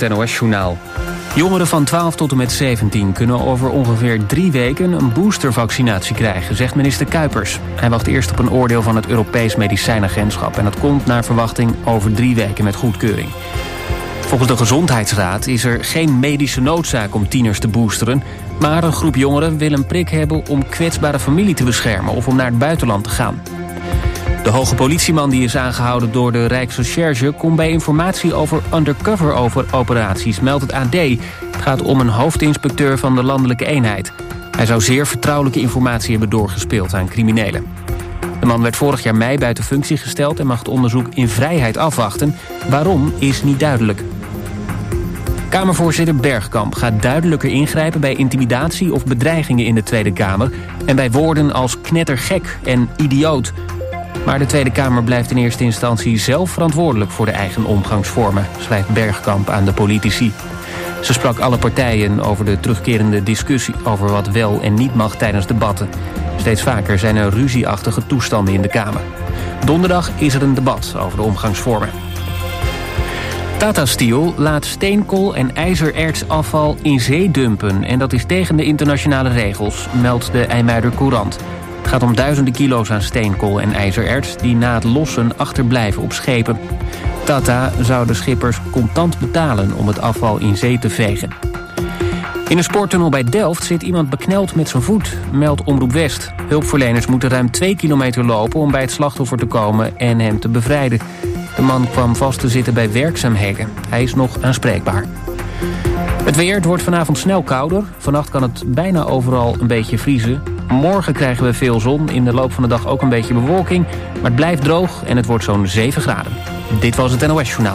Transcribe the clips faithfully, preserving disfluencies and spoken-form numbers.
het N O S-journaal. Jongeren van twaalf tot en met zeventien kunnen over ongeveer drie weken een boostervaccinatie krijgen, zegt minister Kuipers. Hij wacht eerst op een oordeel van het Europees Medicijnagentschap en dat komt naar verwachting over drie weken met goedkeuring. Volgens de Gezondheidsraad is er geen medische noodzaak om tieners te boosteren, maar een groep jongeren wil een prik hebben om kwetsbare familie te beschermen of om naar het buitenland te gaan. De hoge politieman die is aangehouden door de Rijksrecherche komt bij informatie over undercover-operaties, meldt het A D. Het gaat om een hoofdinspecteur van de landelijke eenheid. Hij zou zeer vertrouwelijke informatie hebben doorgespeeld aan criminelen. De man werd vorig jaar mei buiten functie gesteld en mag het onderzoek in vrijheid afwachten. Waarom is niet duidelijk. Kamervoorzitter Bergkamp gaat duidelijker ingrijpen bij intimidatie of bedreigingen in de Tweede Kamer en bij woorden als knettergek en idioot. Maar de Tweede Kamer blijft in eerste instantie zelf verantwoordelijk voor de eigen omgangsvormen, schrijft Bergkamp aan de politici. Ze sprak alle partijen over de terugkerende discussie over wat wel en niet mag tijdens debatten. Steeds vaker zijn er ruzieachtige toestanden in de Kamer. Donderdag is er een debat over de omgangsvormen. Tata Steel laat steenkool en ijzerertsafval in zee dumpen en dat is tegen de internationale regels, meldt de IJmuider Courant. Het gaat om duizenden kilo's aan steenkool en ijzererts die na het lossen achterblijven op schepen. Tata zou de schippers contant betalen om het afval in zee te vegen. In een sporttunnel bij Delft zit iemand bekneld met zijn voet, meldt Omroep West. Hulpverleners moeten ruim twee kilometer lopen om bij het slachtoffer te komen en hem te bevrijden. De man kwam vast te zitten bij werkzaamheden. Hij is nog aanspreekbaar. Het weer, het wordt vanavond snel kouder. Vannacht kan het bijna overal een beetje vriezen. Morgen krijgen we veel zon, in de loop van de dag ook een beetje bewolking. Maar het blijft droog en het wordt zo'n zeven graden. Dit was het N O S-journaal.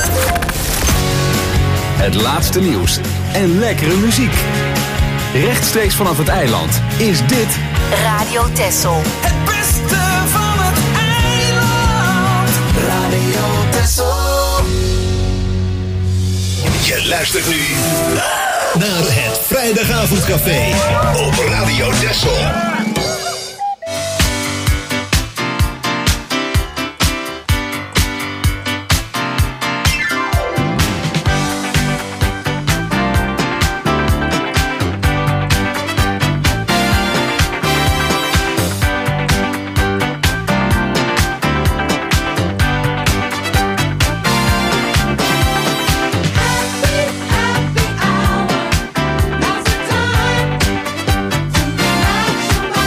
Het laatste nieuws en lekkere muziek. Rechtstreeks vanaf het eiland is dit Radio Texel. Het beste van het eiland. Radio Texel. Je luistert nu naar het Vrijdagavondcafé op Radio Texel. Happy hour, now's the time to relax your mind.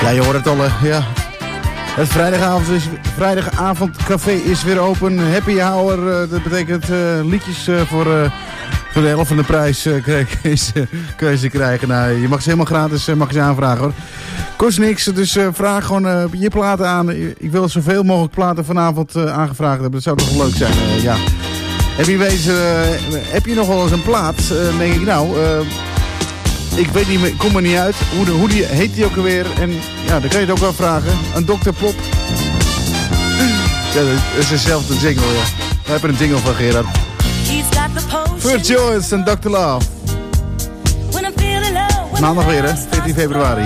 Ja, je hoort het al, uh, ja. Het vrijdagavond is, vrijdagavondcafé is weer open. Happy hour, uh, dat betekent uh, liedjes uh, voor, uh, voor de helft van de prijs uh, kun je ze krijgen. Nou, je mag ze helemaal gratis uh, mag je ze aanvragen hoor. Kost niks, dus uh, vraag gewoon uh, je platen aan. Ik wil zoveel mogelijk platen vanavond uh, aangevraagd hebben. Dat zou toch wel leuk zijn, uh, ja. En wie weet, uh, heb je nog wel eens een plaat? Uh, denk ik nou... Uh, Ik weet niet meer, kom er niet uit. Hoe, de, hoe die, heet die ook alweer? En ja, dan kan je het ook wel vragen. Een dokter Plop. Ja, dat is dezelfde jingle, ja. We hebben een jingle van Gerard. First Joyce en dokter Love. Maandag weer, hè? veertien februari.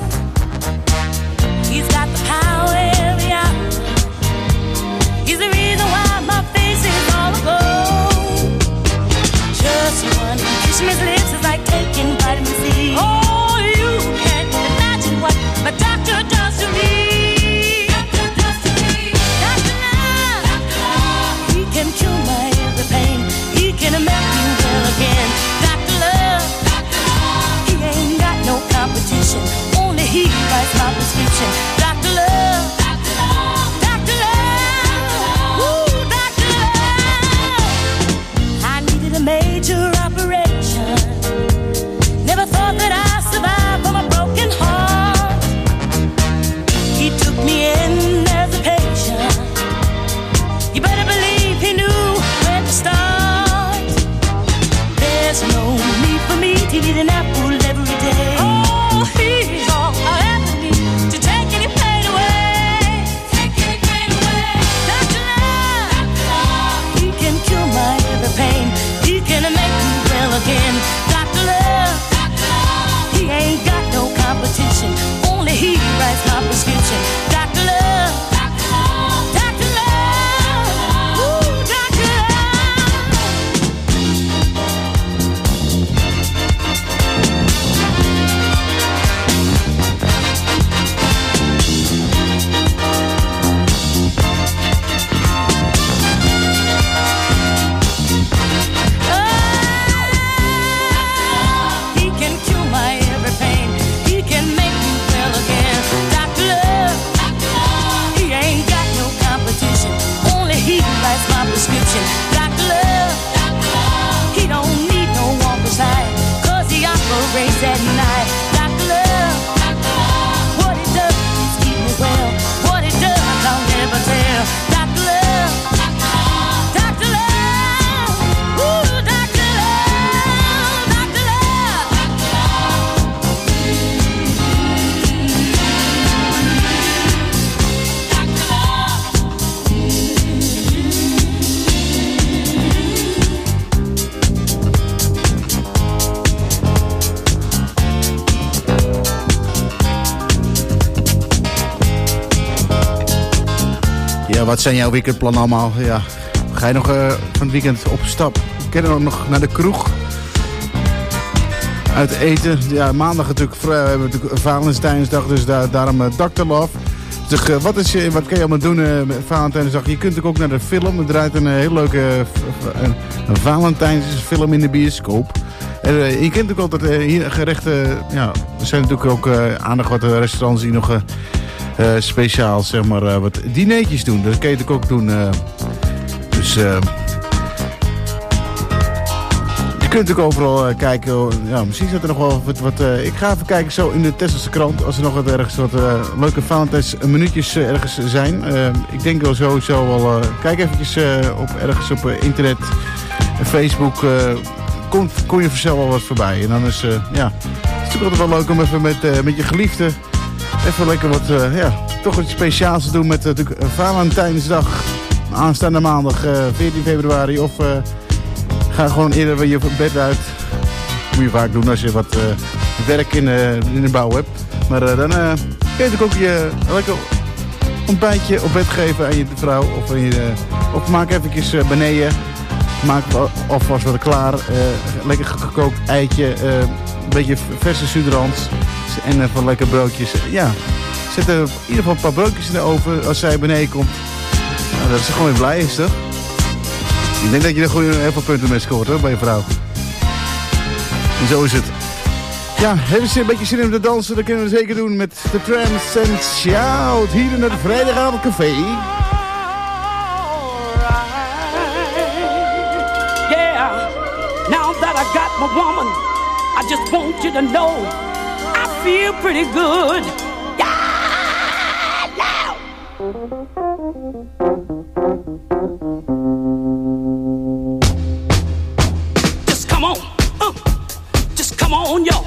Christmas lips is like taking vitamin C. Oh, you can't imagine what my doctor does to me. Doctor does to me. Doctor Love, Doctor Love, he can cure my every pain. He can make me well again. Doctor Love, Doctor Love, he ain't got no competition. Only he writes my prescription. Doctor Love, Doctor Love, Doctor Love, ooh, Doctor Love. I needed a major operation. Never thought that I'd survive from a broken heart. He took me in as a patient. You better believe he knew when to start. There's no need for me to eat an apple every day. Oh, he's all I ever need to take any pain away. Take any pain away. Doctor Love, Doctor Love, he can cure my every pain. He can make me well again. Doctor Love, he ain't got no competition. Only he writes my prescription. Doctor Love, Doctor Love, Doctor Love, ooh, Doctor my prescription. Doctor Love, Doctor Love, he don't need no one beside, cause he operates at night. Doctor Love, Doctor Love, what he does is keep me well. What he does I'll never tell. Doctor Love, Doctor Love, Doctor Love, ooh, Doctor Love, Doctor Love, Doctor Ja, wat zijn jouw weekendplannen allemaal? Ja. Ga je nog uh, van het weekend op stap? Ken je nog naar de kroeg? Uit eten? Ja, maandag natuurlijk, we hebben natuurlijk Valentijnsdag, dus daar, daarom uh, dokter Love. Dus, uh, wat, is, uh, wat kan je allemaal doen uh, met Valentijnsdag? Je kunt ook naar de film. Er draait een uh, heel leuke uh, een, een Valentijnsfilm in de bioscoop. En, uh, je kent ook altijd uh, hier gerechten. Ja, er zijn natuurlijk ook uh, aardig wat uh, restaurants die nog... Uh, Uh, speciaal, zeg maar, uh, wat dineetjes doen. Dat kan je natuurlijk ook doen. Uh, dus uh, je kunt natuurlijk overal uh, kijken. Ja, misschien zit er nog wel wat... wat uh, ik ga even kijken zo in de Tesselse krant. Als er nog wat ergens wat uh, leuke Valentijns minuutjes uh, ergens zijn. Uh, ik denk wel sowieso wel... Uh, kijk eventjes uh, op, ergens op uh, internet. Uh, Facebook. Uh, kom, kom je vanzelf wel wat voorbij. En dan is... Uh, ja, het is natuurlijk altijd wel leuk om even met, uh, met je geliefde... Even lekker wat, uh, ja, toch iets speciaals te doen met uh, Valentijnsdag. Aanstaande maandag, uh, veertien februari. Of uh, ga gewoon eerder weer je bed uit. Dat moet je vaak doen als je wat uh, werk in, uh, in de bouw hebt. Maar uh, dan uh, kun je natuurlijk ook je lekker ontbijtje op bed geven aan je vrouw. Of, aan je, uh, of maak eventjes uh, beneden. Maak alvast wat klaar. Uh, lekker gekookt eitje. Uh, een beetje verse suderans. En even lekker broodjes. Ja, zet er in ieder geval een paar broodjes in de oven als zij beneden komt. Nou, dat is gewoon weer blij is, toch? Ik denk dat je er gewoon heel veel punten mee scoort, hoor, bij je vrouw. En zo is het. Ja, hebben ze een beetje zin om te dansen? Dat kunnen we zeker doen met de Tramps en Shout hier in het Vrijdagavondcafé. Yeah, now that I got my woman, I just want you to know I feel pretty good. Yeah, now. Just come on, uh, just come on, y'all.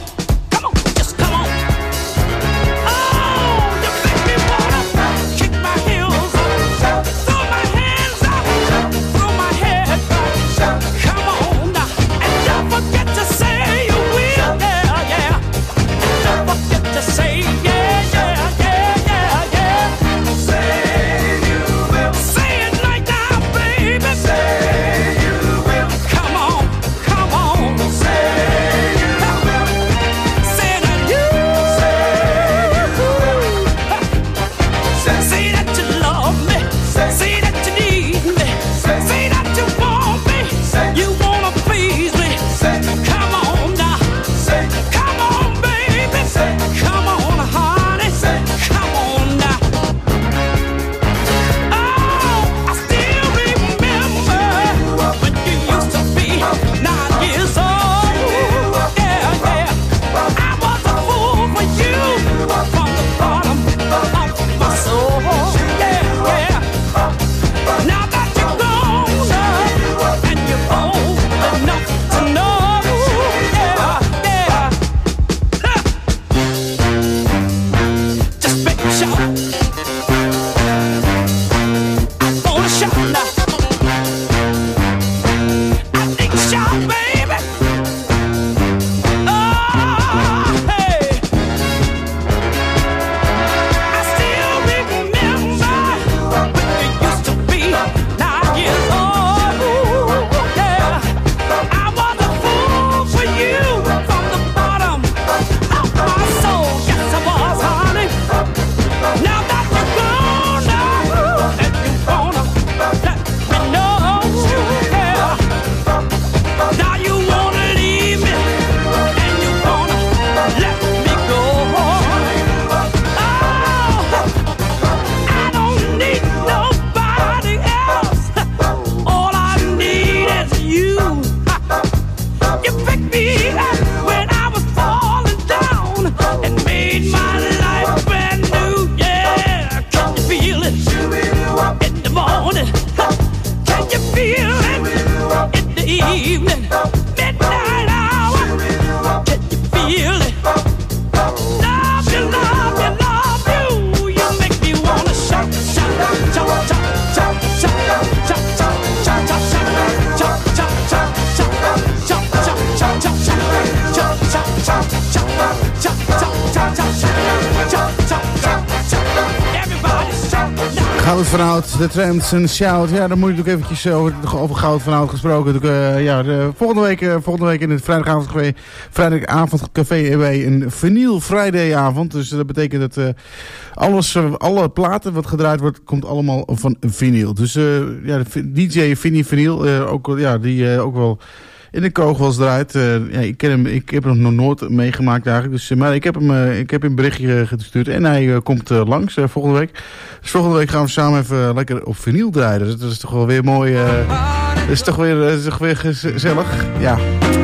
Goud van Oud, de Tramps en Shout. Ja, dan moet je natuurlijk eventjes over, over Goud van Oud gesproken. Uh, ja, de, volgende, week, uh, volgende week in het vrijdagavondcafé, vrijdagavondcafé hebben wij een Vinyl Friday avond. Dus dat betekent dat uh, alles, uh, alle platen wat gedraaid wordt, komt allemaal van vinyl. Dus uh, ja, de D J Vinnie Vinyl, uh, ook, ja, die uh, ook wel in de kogels draait. Uh, ja, ik, ken hem, ik heb hem nog nooit meegemaakt eigenlijk. Dus, uh, maar ik heb hem uh, ik heb hem een berichtje gestuurd. En hij uh, komt uh, langs uh, volgende week. Dus volgende week gaan we samen even uh, lekker op vinyl draaien. Dus dat is toch wel weer mooi. Uh, dat is toch weer, uh, is toch weer gezellig. Ja.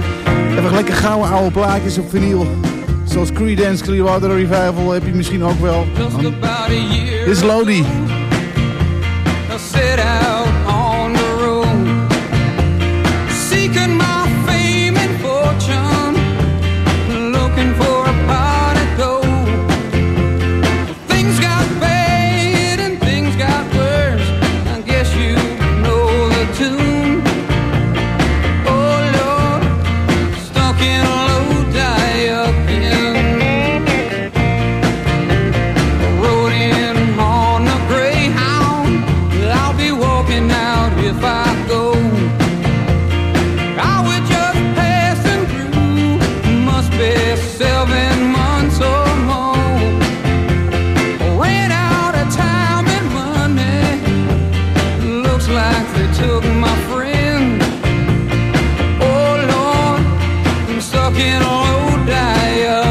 Even lekker gouden oude plaatjes op vinyl. Zoals Creedence Clearwater Revival heb je misschien ook wel. Dit is Lodi. Set out on the road, seeking my fame and fortune, looking for a pot of gold. Things got bad and things got worse, I guess you know the tune. Oh Lord, stuck in a low die again, rode in on the Greyhound. I'll be walking out if I go. I was just passing through, must be seven months or more. Ran out of time and money, looks like they took my friend. Oh Lord, I'm stuck in a low die.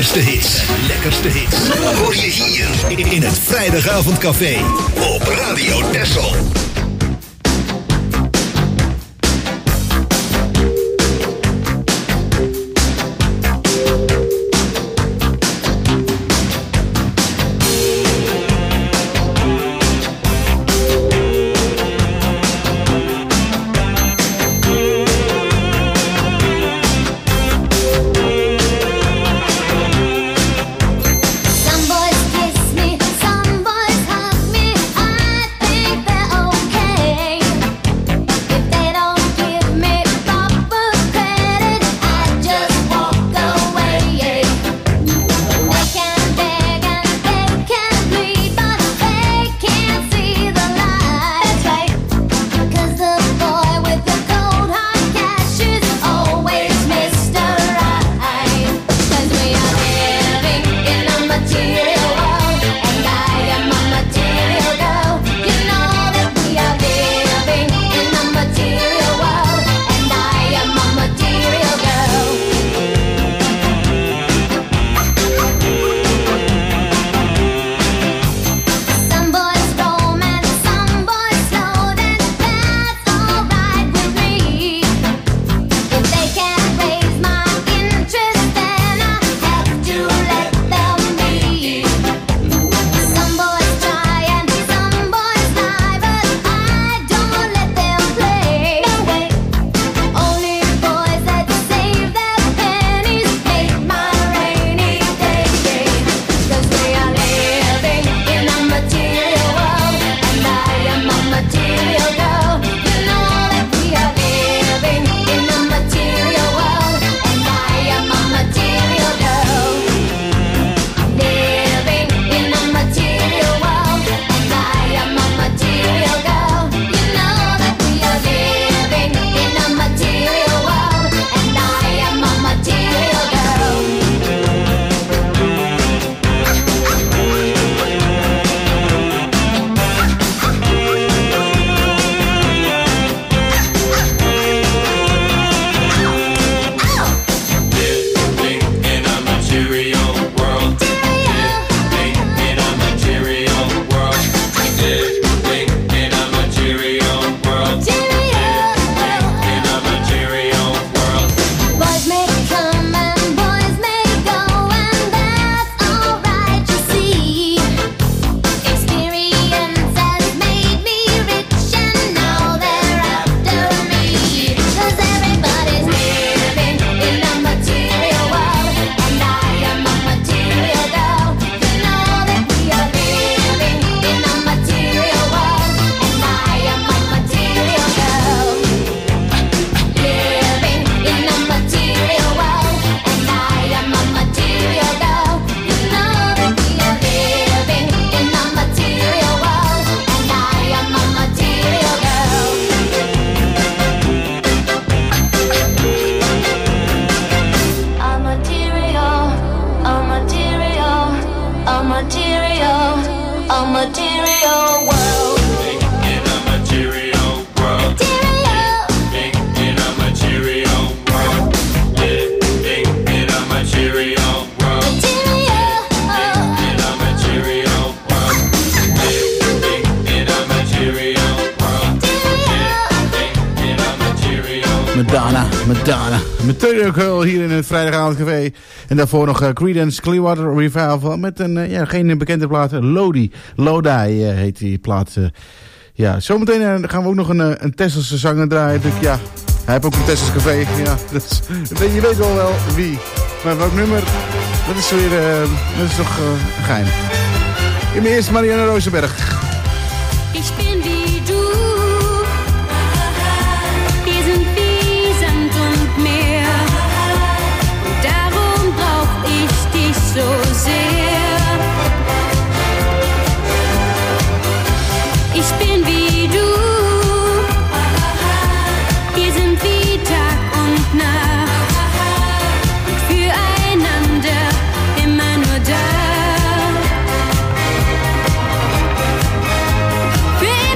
lekkerste hits. Lekkerste hits. Hoor je hier in het Vrijdagavondcafé op Radio Texel. Madonna, Madonna. Material Girl hier in het Vrijdagavondcafé. En daarvoor nog uh, Creedence Clearwater Revival met een, uh, ja, geen bekende plaat. Lodi, Lodi uh, heet die plaat. Uh, ja, zometeen uh, gaan we ook nog een, uh, een Tesselse zanger draaien. Dus, ja, hij heeft ook een Tessels café. Ja, dat is, je weet wel wel wie. Maar welk nummer, dat is weer, uh, dat is toch uh, geheim. Ik ben eerst Marianne Rosenberg. Ich bin wie du, wir sind wie Sand und Meer, und darum brauch ich dich so sehr. Ich bin wie du, wir sind wie Tag und Nacht, und füreinander immer nur da. Für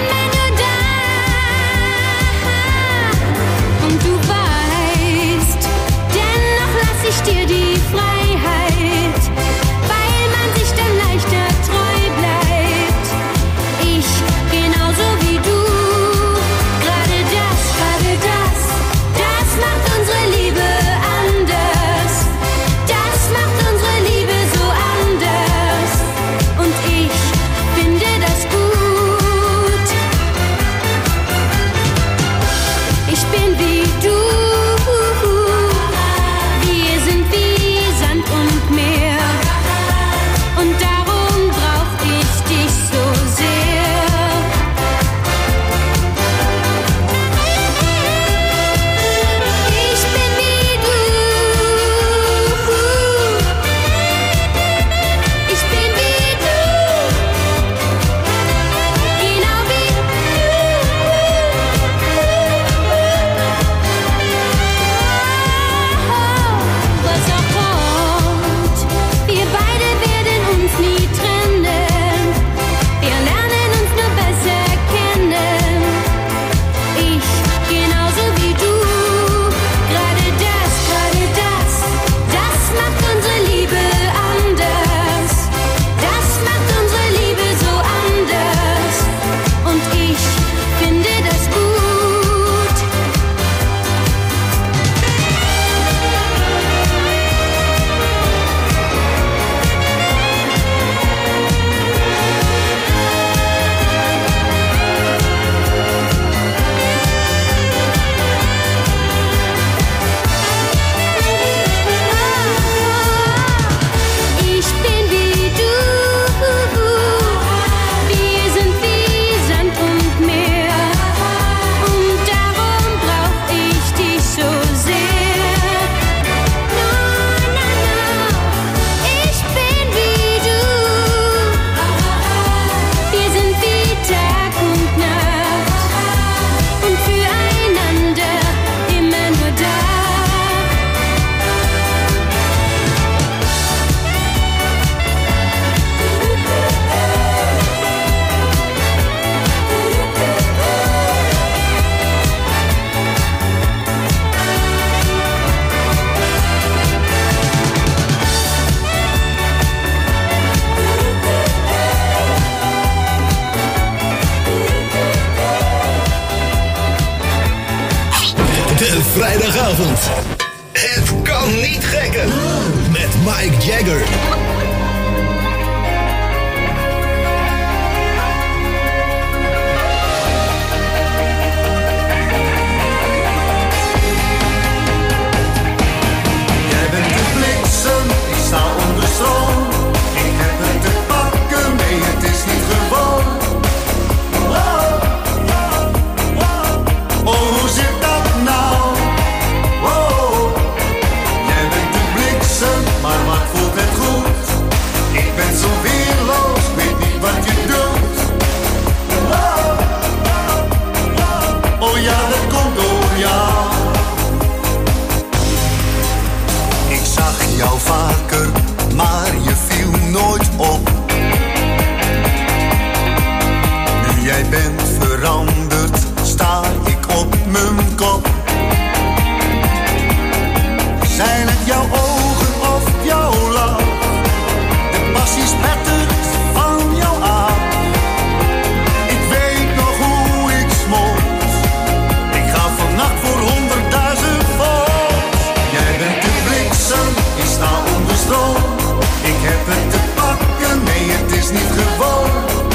vrijdagavond. Het kan niet gekker. Met Mike Jagger. Jij bent de bliksem, ik sta onder stroom. Ik heb het te pakken, nee het is niet gewoon. Oh, hoe zit dat nou? Wow. Jij bent de bliksem, maar wat voelt het goed? Ik ben zo weerloos, weet niet wat je doet. Oh ja, dat komt door jou. Ik zag jou vaker, maar je viel nooit op. Nu jij bent veranderd, sta ik op mijn kop. Zijn het jouw ogen of jouw lach? De passie spettert van jou aan. Ik weet nog hoe ik smolt. Ik ga vannacht voor honderdduizend volts. Jij bent de bliksem, ik sta onder stroom. Ik heb het te pakken, nee het is niet gewoon.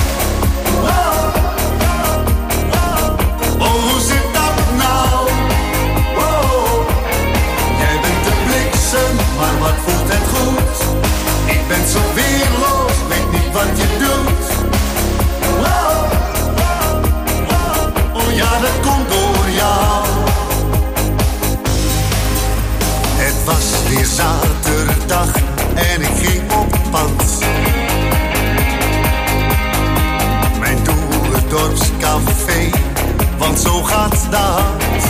Oh, hoe zit dat nou? Wow. Jij bent de bliksem, maar wat voelt het goed? Ik ben zo weerloos, weet niet wat je doet. Oh ja, dat komt door jou. Het was weer zaterdag en ik ging op pad. Mijn doel het dorpscafé, want zo gaat dat.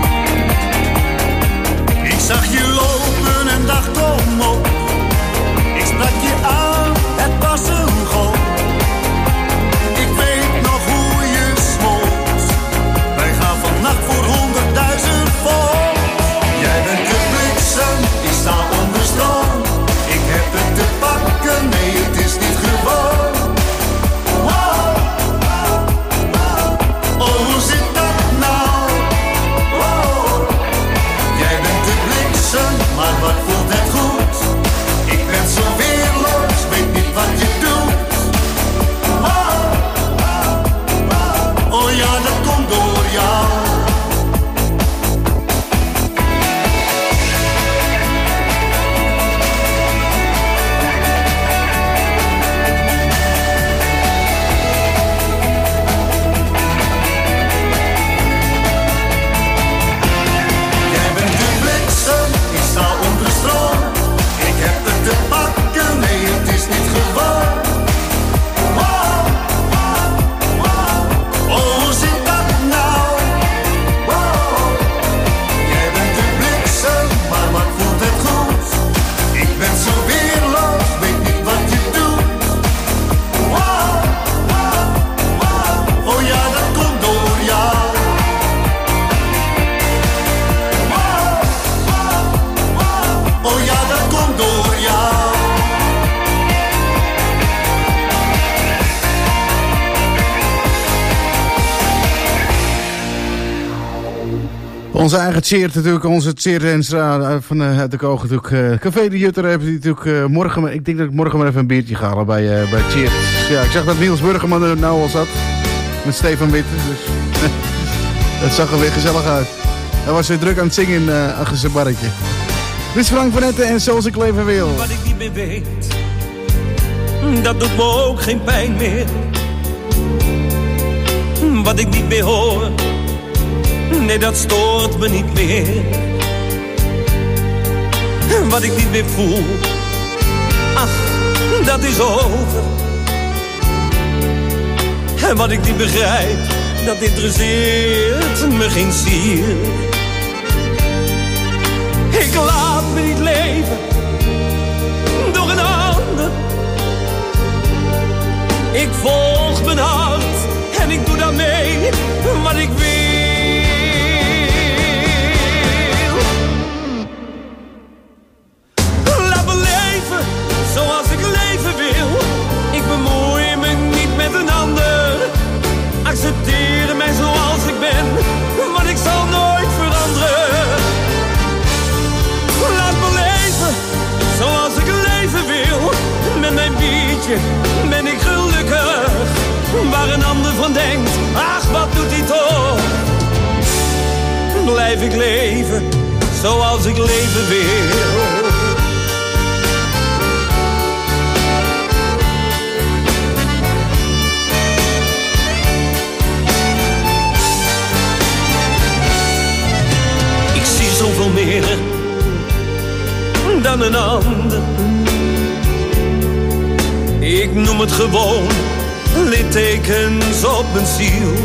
Ik zag je lopen en dacht kom op. Ik sprak je aan, het was een golf. Ik weet nog hoe je smolt. Wij gaan vannacht voor honderdduizend volts. Jij bent de bliksem, ik sta onder stroom. Ik heb het te pakken, nee het is niet gewoon. Oh, hoe zit dat nou? Wow. Jij bent de bliksem, maar wat voelt het goed? Ik ben zo weerloos, weet niet wat je doet. Oh ja, dat komt door jou. Jij bent de bliksem, ik sta onder stroom. Ik heb het te pakken, nee het is niet gewoon. Oh, hoe zit dat nou? Wow. Jij bent de bliksem, maar wat voelt het goed? Ik ben zo weerloos, weet niet wat je doet. Oh ja, dat komt door jou. Oh ja, dat komt door jou. Onze eigen Tjeerd natuurlijk, onze Tjeerd Enstra van uh, uit de Koog natuurlijk. Uh, Café de Jutter hebben die natuurlijk uh, morgen, maar ik denk dat ik morgen maar even een biertje ga halen bij, uh, bij Tjeerd. Ja, ik zag dat Niels Burgerman er nou al zat, met Stefan Witte, dus dat zag er weer gezellig uit. Hij was weer druk aan het zingen uh, achter zijn barretje. Dit is Frank van Etten en Zoals ik leven wil. Wat ik niet meer weet, dat doet me ook geen pijn meer. Wat ik niet meer hoor, nee dat stoort me niet meer. Wat ik niet meer voel, ach, dat is over. En wat ik niet begrijp, dat interesseert me geen zier. Ik laat me niet leven door een ander. Ik volg mijn hart en ik doe daarmee wat ik wil. Laat me leven zoals ik leven wil. Ik bemoei me niet met een ander. Accepteer mij zoals ik ben, want ik zal nooit veranderen. beetje ben ik gelukkig. Waar een ander van denkt, ach wat doet hij toch. Blijf ik leven, zoals ik leven wil. Ik zie zoveel meer dan een ander. Ik noem het gewoon littekens op mijn ziel.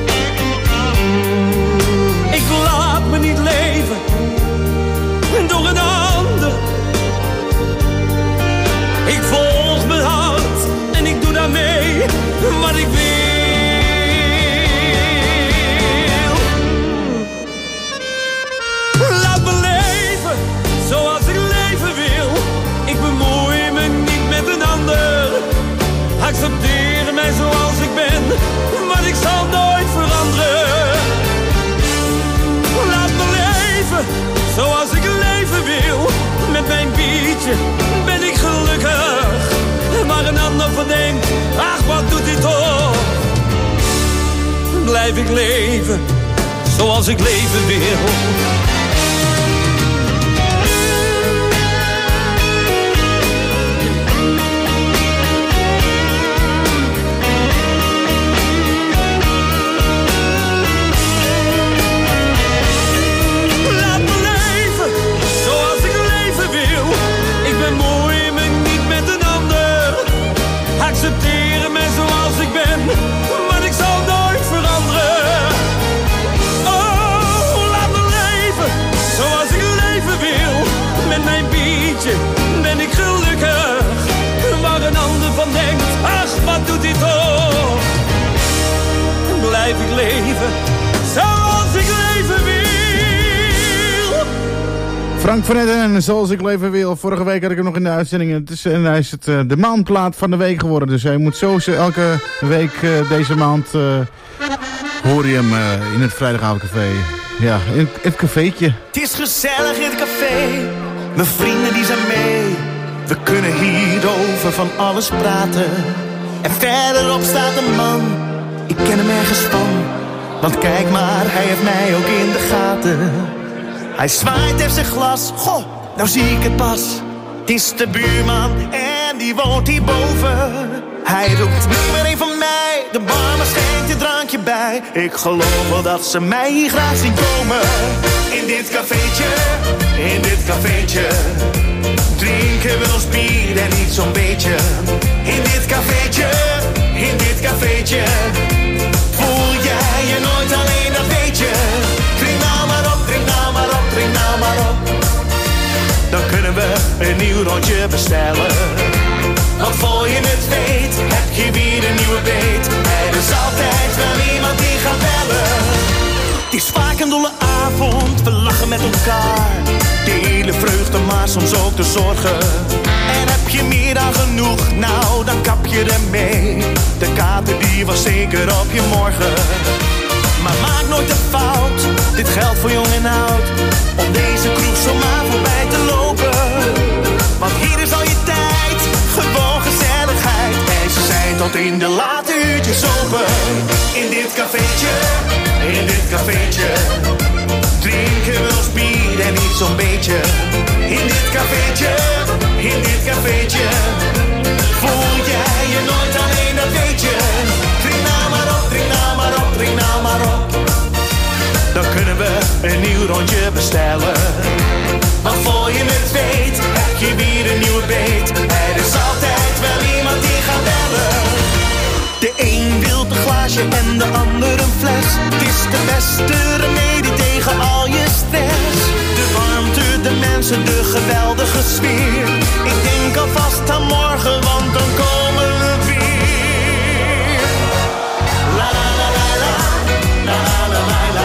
Ik laat me niet leven door een ander. Ik volg mijn hart en ik doe daarmee wat ik wil. Laat me leven zoals ik leven wil. Ik bemoei me niet met een ander. Accepteer mij zoals ik ben, want ik zal nooit veranderen. Laat me leven zoals ik leven wil. Met mijn biertje ben ik gelukkig. Maar een ander van denkt, ach wat doet hij toch. Blijf ik leven zoals ik leven wil. Accepteren mij zoals ik ben, maar ik zal nooit veranderen. Oh, laat me leven zoals ik leven wil. Met mijn biertje ben ik gelukkig. Waar een ander van denkt, ach wat doet hij toch. Blijf ik leven zoals ik leven wil. Frank van Etten en Zoals ik leven wil. Vorige week had ik hem nog in de uitzending. Het is, en hij is het, uh, de maandplaat van de week geworden. Dus hij moet zo elke week uh, deze maand uh, hoor je hem uh, in het vrijdagavondcafé. Ja, in het cafeetje. Het is gezellig in het café. Mijn vrienden die zijn mee. We kunnen hierover van alles praten. En verderop staat een man. Ik ken hem ergens van. Want kijk maar, hij heeft mij ook in de gaten. Hij zwaait heeft zijn glas, goh, nou zie ik het pas. Het is de buurman en die woont hierboven. Hij roept, neem maar een van mij, de barman schenkt een drankje bij. Ik geloof wel dat ze mij hier graag zien komen. In dit cafeetje, in dit cafeetje, drinken we ons bier en niet zo'n beetje. In dit cafeetje, in dit cafeetje, voel jij je nooit alleen, dat weet je. Drink nou maar op, drink nou maar op, drink nou maar op. Dan kunnen we een nieuw rondje bestellen. Want voor je het weet, heb je weer een nieuwe beet. Er is altijd wel iemand die gaat bellen. Het is vaak een dolle avond, we lachen met elkaar. Delen vreugde, maar soms ook de zorgen. En heb je meer dan genoeg, nou dan kap je ermee. De kater die was zeker op je morgen. Maar maak nooit de fout, dit geldt voor jong en oud. Om deze kroeg zomaar voorbij te lopen. Want hier is al je tijd, gewoon gezelligheid. En ze zijn tot in de late uurtjes open. In dit cafeetje, in dit cafeetje, drinken we ons bier en niet zo'n beetje. In dit cafeetje, in dit cafeetje, voel jij je nooit alleen, dat weet je. Drink nou maar op, drink nou maar op, drink nou maar op. Dan kunnen we een nieuw rondje bestellen. Want voor je het weet, heb je weer een nieuwe beet. Er is altijd wel iemand die gaat bellen. De een wil een glaasje en de ander een fles. Het is de beste remedie tegen al je stress. De warmte, de mensen, de geweldige sfeer. Ik denk alvast aan morgen, want dan komen we weer. La la la la la, la la la la la.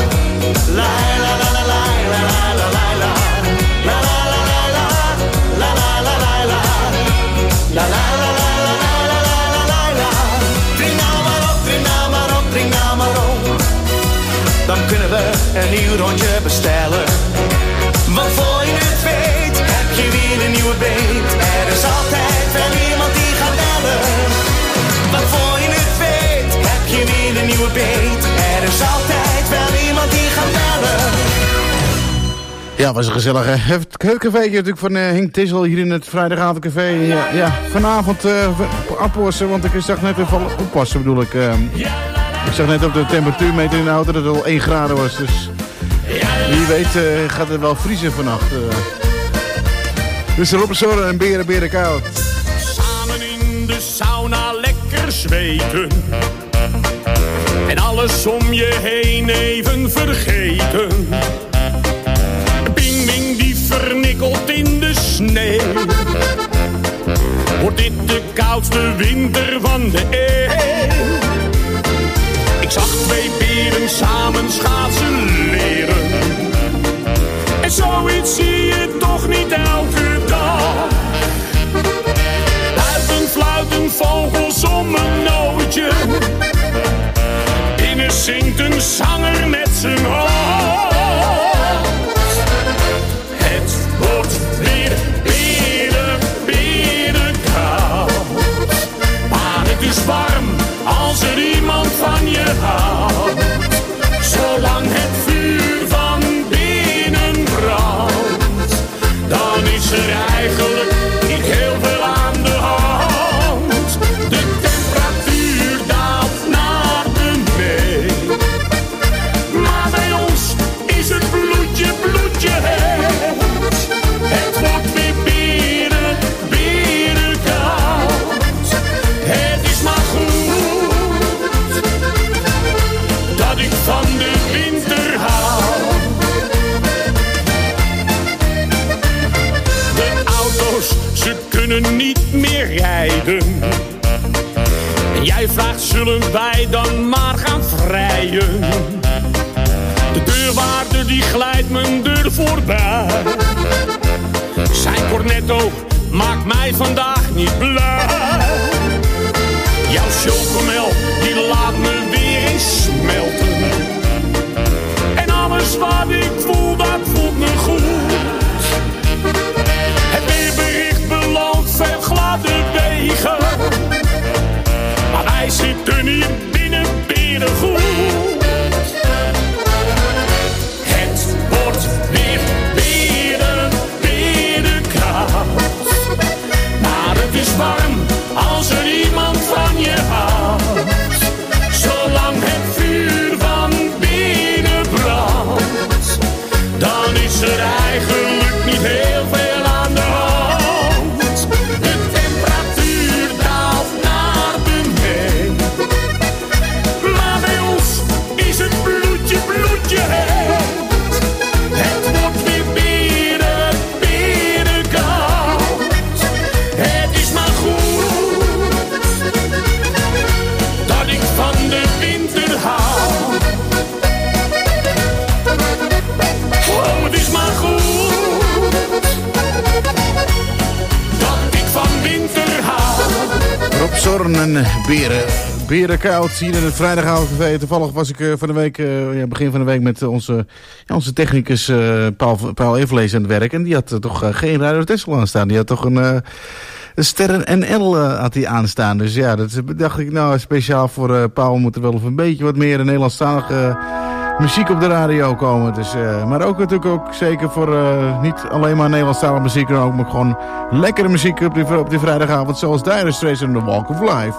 La la la la la, la la la la la. La la la la la, la la la la la. La la la la la la la la la. Drink nou maar op, drink nou maar op, drink nou maar op. Dan kunnen we een nieuw rondje bestellen. Want voor je het weet, heb je weer een nieuwe beet. Er is altijd een nieuwe beat. Er is altijd wel iemand die gaat bellen. Ja, was een gezellig uh, cafeetje natuurlijk van uh, Henk Tissel hier in het vrijdagavondcafé. Ja, ja, vanavond uh, oppassen, want ik zag net even oppassen bedoel ik. Uh, ik zag net op de temperatuurmeter in de auto dat het al één graden was. Dus wie weet uh, gaat het wel vriezen vannacht. Uh. Dus Rob Soren en Beren Beren Koud. Samen in de sauna lekker zweten. En alles om je heen even vergeten. Ping-wing die vernikkelt in de sneeuw. Wordt dit de koudste winter van de eeuw? Ik zag twee beren samen schaatsen leren. En zoiets zie je toch niet elke dag. Luiden, fluiten, vogels om een nootje. Binnen zingt een zanger met zijn hoofd. Het wordt weer beren, beren koud. Maar het is warm als er iemand van je houdt. Zolang het vuur van binnen brandt, dan is er eigenlijk niet heel veel aan de hand. De temperatuur daalt naar beneden, maar bij ons is het bloedje, bloedje heet. Het wordt weer beren, beren koud. Het is maar goed dat ik van de winter hou. De auto's, ze kunnen niet meer rijden. En jij vraagt, zullen wij dan maar gaan vrijen? De deurwaarder die glijdt mijn deur voorbij. Zijn cornetto maakt mij vandaag niet blij. Jouw chocomel, die laat me weer eens smelten. En alles wat ik voel, dat voelt me goed. Het weerbericht belooft veel gladde wegen. Maar wij zitten hier binnen berengoed. Het wordt weer beren, beren koud. Maar het is warm als er iemand van je houdt. Zolang het vuur van binnen brandt, dan is er eigenlijk niet heel veel aan de hand. De temperatuur daalt naar beneden, maar bij ons is het bloedje, bloedje heet. Het wordt weer beren, beren koud. Het is maar goed dat ik van de winter hou. Oh, het is maar goed dat ik van winter hou. Rob Zorn en Beren. Beren koud hier in het vrijdagavondcafé. Toevallig was ik uh, van de week, uh, ja, begin van de week met onze, ja, onze technicus uh, Paul, Paul Everlees aan het werk. En die had uh, toch uh, geen Radio Tessel aanstaan. Die had toch een, uh, een Sterren N L uh, had die aanstaan. Dus ja, dat dacht ik nou speciaal voor uh, Paul moet er wel een beetje wat meer Nederlandstalige uh, muziek op de radio komen. Dus, uh, maar ook natuurlijk ook zeker voor uh, niet alleen maar Nederlandstalige muziek, maar ook maar gewoon lekkere muziek op die, op die vrijdagavond. Zoals Dire Straits en The Walk of Life.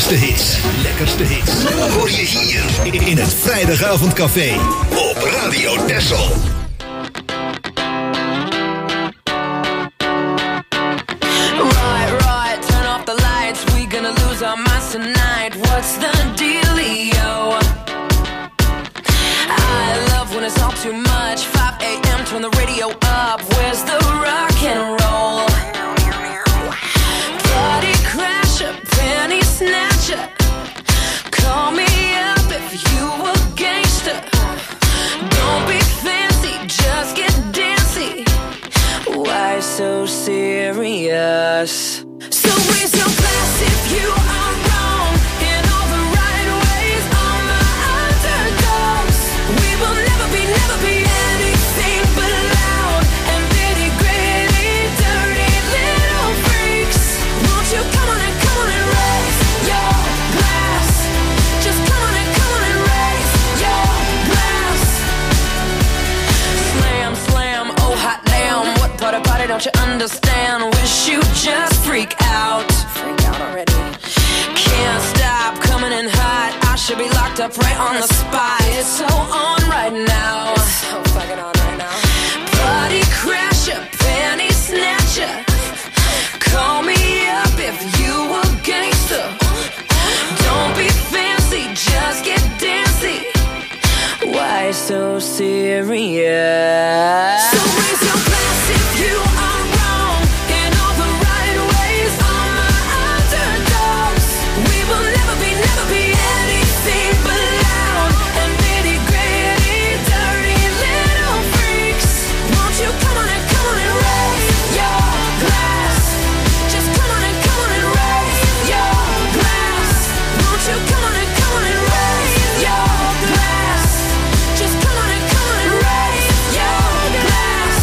lekkerste hits. Lekkerste hits. Hoor je hier in het Vrijdagavondcafé op Radio Texel. Right, right, turn off the lights. We gonna lose our minds tonight. What's the dealio? I love when it's all too much. five a.m. turn the radio up. Where's the rock and roll? Party crasher, penny snatcher. Call me up if you a gangster. Don't be fancy, just get dancy. Why so serious? So raise your glass if you are wrong in all the right ways. All my underdogs. We will never be, never be anything but loud and nitty gritty, dirty little freaks. Won't you come on and come on and raise your glass? Just come on and come on and raise your glass. Slam, slam, oh hot damn. What part about it don't you understand? Wish you just freak out. Freak out already. Can't stop coming in hot. I should be locked up right on the spot. It's so on right now. It's so fucking on right now. Party crasher, penny snatcher. Call me up if you a gangster. Don't be fancy, just get dancy. Why so serious? So raise your glass if you are wrong in all the right ways. All my underdogs. We will never be, never be anything but loud and nitty gritty, dirty little freaks. Won't you come on and come on and raise your glass? Just come on and come on and raise your glass. Won't you come on and come on and raise your glass? Just come on and come on and raise your glass.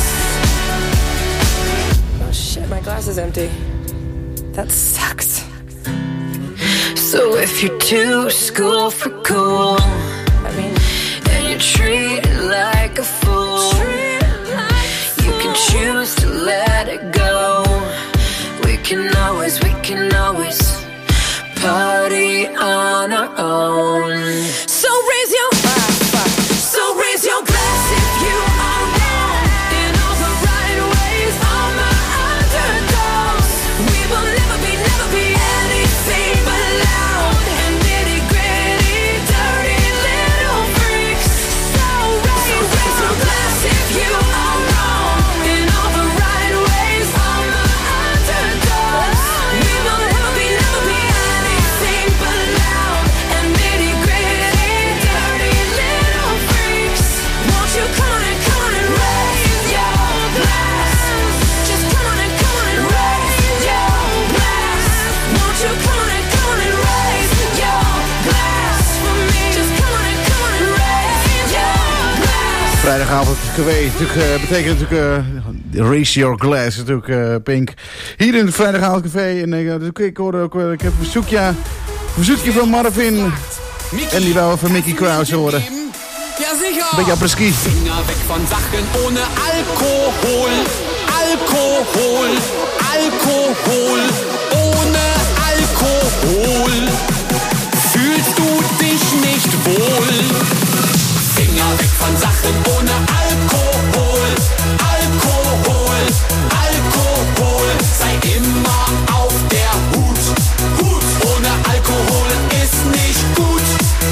Oh shit, my glass is empty. That sucks. So if you're too school for cool, I mean, and you treat it like a fool, you can choose to let it go. We can always, we can always party on our own. So raise your So raise your glass if you are wrong in all the right ways. All my underdogs. We will never be, never be anything but loud and nitty gritty, dirty little freaks. So raise, raise your glass if you are wrong in all the right ways. All my underdogs. We will never be, never be anything but loud and nitty gritty, dirty little freaks. Won't you come on and come on and raise your glass? Just come on and come on and raise your glass. Won't you come on and come on and raise your glass for me? Just come on and come on and raise your glass. Vrijdagavond geweest. Natuurlijk, uh, betekent natuurlijk uh, raise your glass. Natuurlijk uh, Pink. Hier in het Vrijdagavondcafé. En uh, dus ik hoorde ook, uh, ik heb een verzoekje, een verzoekje van Marvin. En die wou van Mickey Krause horen. Ja, sicher. Een beetje apres-ski. Finger weg von Sachen ohne Alkohol. Alkohol. Alkohol. Ohne Alkohol. Fühlst du dich nicht wohl? Finger weg von Sachen ohne Alkohol. Alkohol. Alkohol. Sei immer auf der Hut. Hut. Ohne Alkohol ist nicht gut.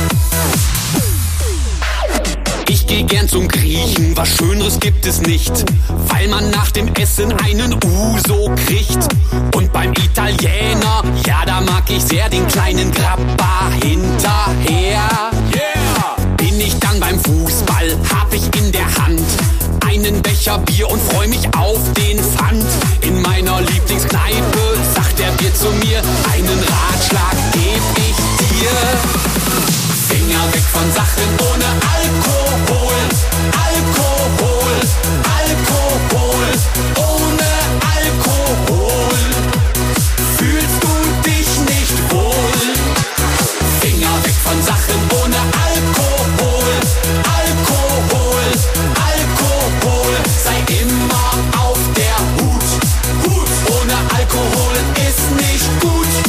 Ich geh gern zum Griechen, was Schöneres gibt es nicht, weil man nach dem Essen einen Uso kriegt. Und beim Italiener, ja, da mag ich sehr den kleinen Grappa hinterher. Yeah! Bin ich dann beim Fußball, hab ich in der Hand einen Becher Bier und freu mich auf den Pfand. In meiner Lieblingskneipe sagt der Bier zu mir, einen Ratschlag geb ich dir. Finger weg von Sachen ohne Alkohol. Alkohol. Alkohol. Ohne Alkohol. Fühlst du dich nicht wohl? Finger weg von Sachen ohne Alkohol. Alkohol. Alkohol. Sei immer auf der Hut. Hut. Ohne Alkohol ist nicht gut.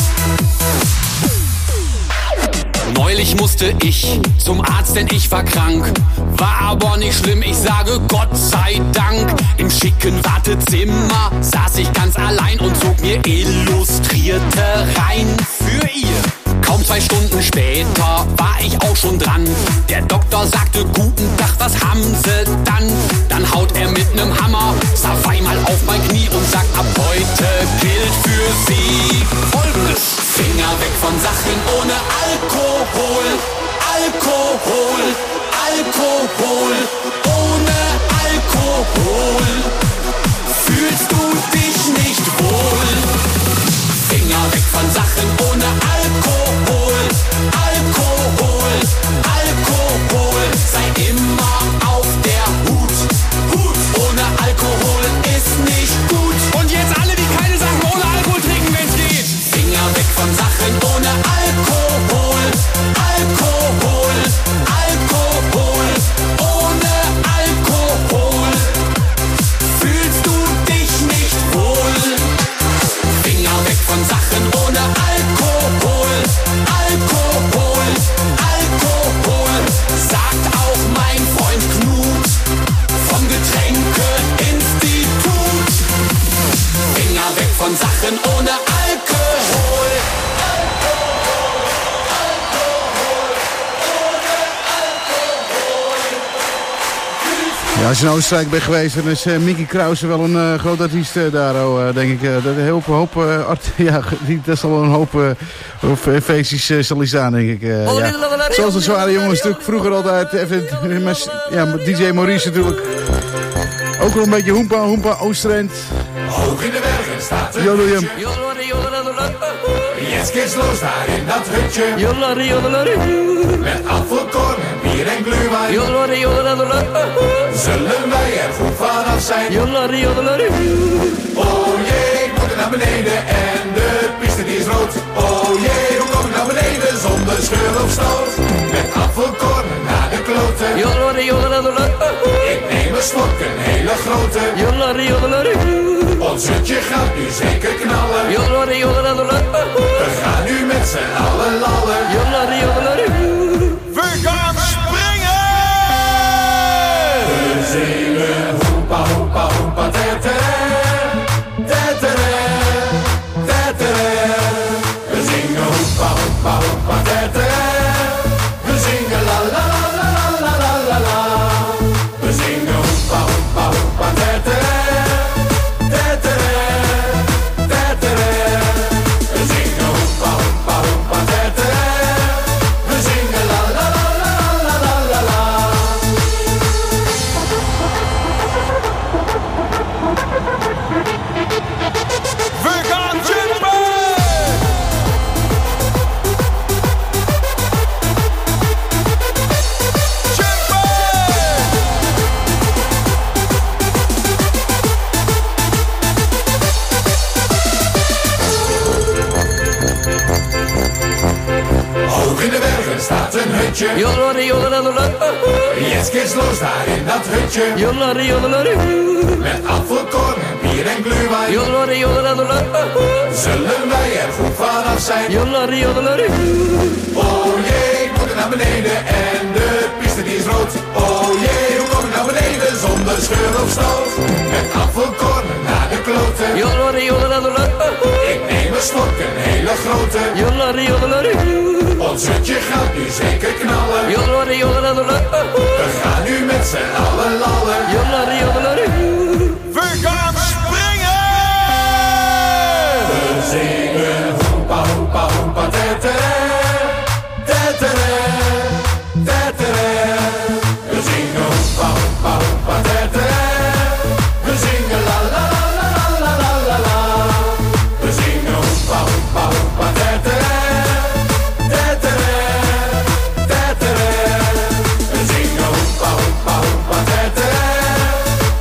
Neulich musste ich zum Arzt, denn ich war krank. War aber nicht schlimm, ich sage Gott sei Dank. Im schicken Wartezimmer saß ich ganz allein und zog mir Illustrierte rein für ihr. Kaum zwei Stunden später war ich auch schon dran. Der Doktor sagte, guten Tag, was haben Sie dann? Dann haut er mit nem Hammer zweimal auf mein Knie und sagt, ab heute gilt für Sie Folgendes. Finger weg von Sachen ohne Alkohol. Alkohol, Alkohol, ohne Alkohol fühlst du dich nicht wohl. Finger weg von Sachen ohne Alkohol. Alkohol, Alkohol, sei immer auf der Hut. Hut, ohne Alkohol ist nicht gut. Und jetzt alle, die keine Sachen ohne Alkohol trinken, wenn's geht. Finger weg von Sachen ohne Alkohol. Alkohol, Alkohol, ohne Alkohol fühlst du dich nicht wohl. Finger weg von Sachen ohne Alkohol. Alkohol, Alkohol, sagt auch mein Freund Knut vom Getränkeinstitut. Finger weg von Sachen ohne Alkohol. Ja, als je in Oostenrijk bent geweest, dan is uh, Mickey Krause wel een uh, groot artiest uh, daar, oh, uh, denk ik. Uh, dat een hoop, hoop uh, art, ja, dat zal wel een hoop uh, of, feestjes uh, zal hij staan, denk ik. Uh, ja. Zoals de zware jongens natuurlijk vroeger altijd, even, ja, D J Maurice natuurlijk. Ook wel een beetje hoempa, hoempa, Oostrend. Hoog in de bergen staat een Jodel, hutje. Jetzt geht's los daar in dat hutje. Met apfelkorn en bier en glühwein. Zullen wij er goed vanaf zijn? Oh jee, ik moet er naar beneden en de piste die is rood. Oh jee, hoe kom ik naar beneden zonder scheur of stoot? Met apfelkorn naar de kloten. Ik neem een slok, een hele grote. Ons hutje gaat nu zeker knallen. We gaan nu met z'n allen lallen. We gaan springen! We zingen hoepa hoepa hoepa tetere, tetere, tetere. We zingen hoepa hoepa hoepa tetere. We zingen la la la la la la la. We zingen hoepa hoepa hoepa tetere. Jetzt geht's los daar in dat hutje. Met apfelkorn en bier en glühwein. Zullen wij er goed vanaf zijn? Oh jee, ik moet er naar beneden en de piste die is rood. Oh jee, hoe kom ik naar beneden zonder scheur of stoot? Met apfelkorn naar de kloten. Ik neem een slok, een hele grote. Ons hutje gaat nu zeker knallen. We gaan nu met z'n allen lallen. We gaan springen! We zingen hoepa hoepa hoepa tetere, tetere, tetere. We zingen hoepa hoepa hoepa tetere. We zingen la la la la la la la la. We zingen hoepa hoepa hoepa tetere. We zingen hoepa hoepa hoepa tetere.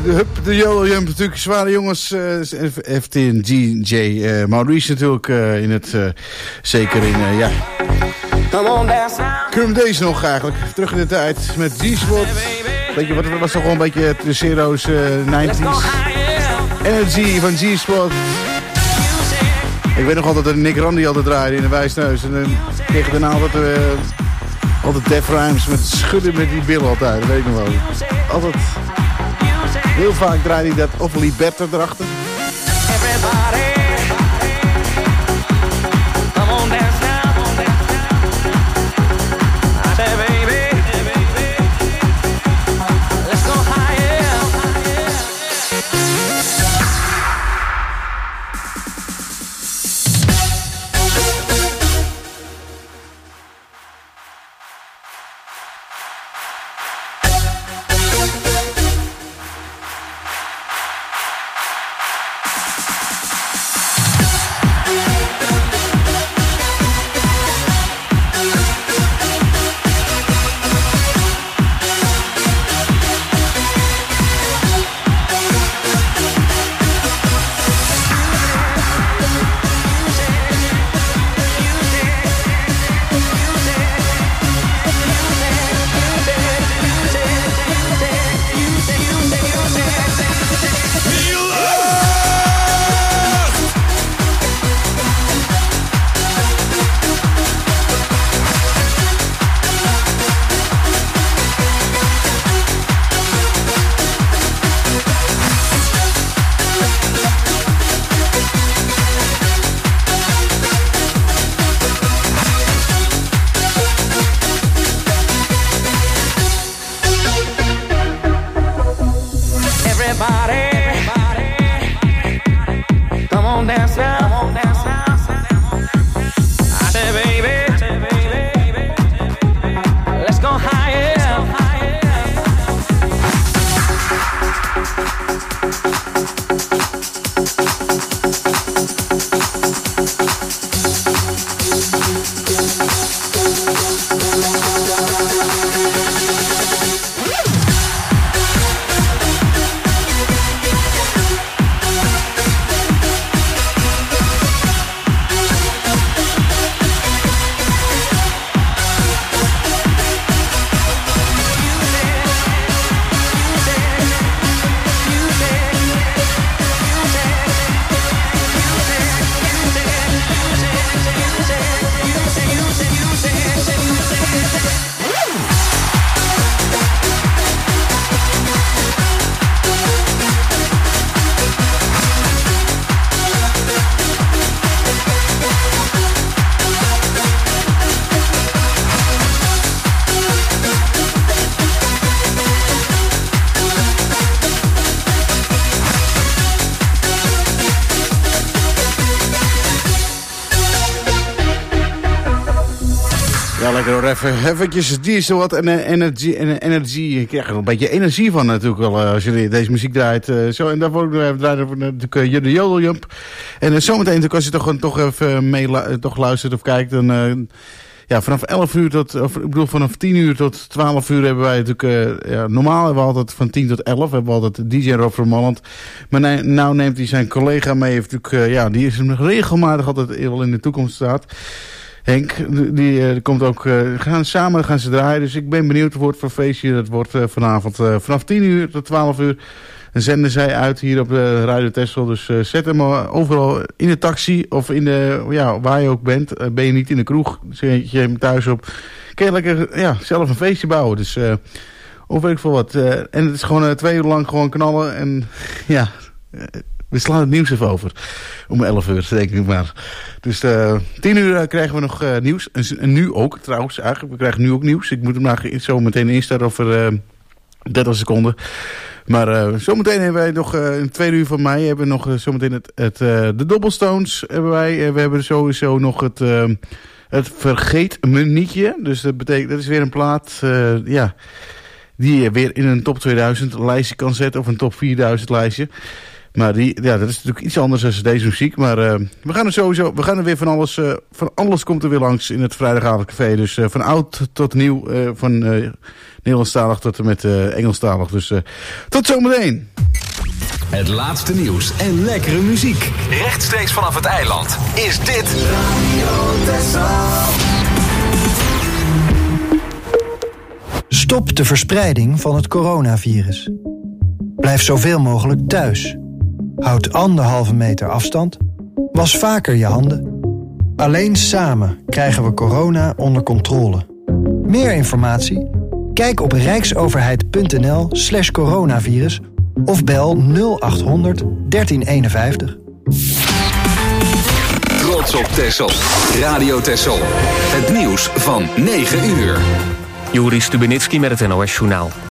de Hup, de Jolo Jump, natuurlijk zware jongens. Uh, F T en G J uh, Maurice natuurlijk uh, in het, uh, zeker in, uh, ja. Kunnen we deze nog eigenlijk, terug in de tijd met G-Spot. Weet je, wat was toch wel een beetje de Zero's uh, negentig's. Energy van G-Spot. Ik weet nog altijd dat Nick Randy altijd draaide in de Wijsneus. En dan kreeg ik daarna altijd, uh, altijd Def Rhymes met schudden met die billen altijd, dat weet ik nog wel. Altijd... Heel vaak draaide hij dat of Liberta erachter. Everybody, come on dance now. I say baby, let's go higher. Even eventjes diesel wat en energy, en energy. Ik krijg er een beetje energie van natuurlijk wel als je deze muziek draait. Uh, zo, en daarvoor draaien we natuurlijk uh, de Jodel Jump. En uh, zometeen als je toch, toch even mee uh, toch luistert of kijkt, dan uh, ja, vanaf elf uur tot, of ik bedoel vanaf tien uur tot twaalf uur hebben wij natuurlijk, uh, ja, normaal hebben we altijd van tien tot elf, hebben we altijd D J Rob van Malland. Maar nee, nou neemt hij zijn collega mee, heeft natuurlijk, uh, ja, die is hem regelmatig altijd heel in de toekomst staat. Henk, die uh, komt ook, uh, gaan samen gaan ze draaien, dus ik ben benieuwd voor het voor feestje. Dat wordt uh, vanavond uh, vanaf tien uur tot twaalf uur. En zenden zij uit hier op de Radio Texel. Dus uh, zet hem overal in de taxi of in de, ja, waar je ook bent. Uh, ben je niet in de kroeg, zet je hem thuis op. Kun je lekker, ja, zelf een feestje bouwen. Dus, uh, of weet ik veel wat. Uh, en het is gewoon uh, twee uur lang gewoon knallen. En ja, uh, we slaan het nieuws even over. Om elf uur, denk ik maar. Dus uh, tien uur uh, krijgen we nog uh, nieuws. En, en nu ook, trouwens. Eigenlijk, we krijgen nu ook nieuws. Ik moet hem maar zo meteen instarten over uh, dertig seconden. Maar uh, zometeen hebben wij nog, uh, in tweede uur van mei, hebben we nog uh, zometeen het, het, uh, de Dobbelstones. Hebben wij. Uh, we hebben sowieso nog het, uh, het Vergeet-Minuutje. Dus dat betekent, dat is weer een plaat, uh, ja, die je weer in een top tweeduizend lijstje kan zetten. Of een top vierduizend lijstje. Maar die, ja, dat is natuurlijk iets anders dan deze muziek. Maar uh, we gaan er sowieso, we gaan er weer van alles, uh, van alles komt er weer langs in het vrijdagavondcafé. Dus uh, van oud tot nieuw, uh, van uh, Nederlandstalig tot en met uh, Engelstalig. Dus uh, tot zometeen. Het laatste nieuws en lekkere muziek. Rechtstreeks vanaf het eiland is dit Radio Texel. Stop de verspreiding van het coronavirus. Blijf zoveel mogelijk thuis. Houd anderhalve meter afstand. Was vaker je handen. Alleen samen krijgen we corona onder controle. Meer informatie? Kijk op rijksoverheid.nl slash coronavirus of bel nul achthonderd dertien eenenvijftig. Trots op Texel. Radio Texel. Het nieuws van negen uur. Joris Stubenitski met het N O S Journaal.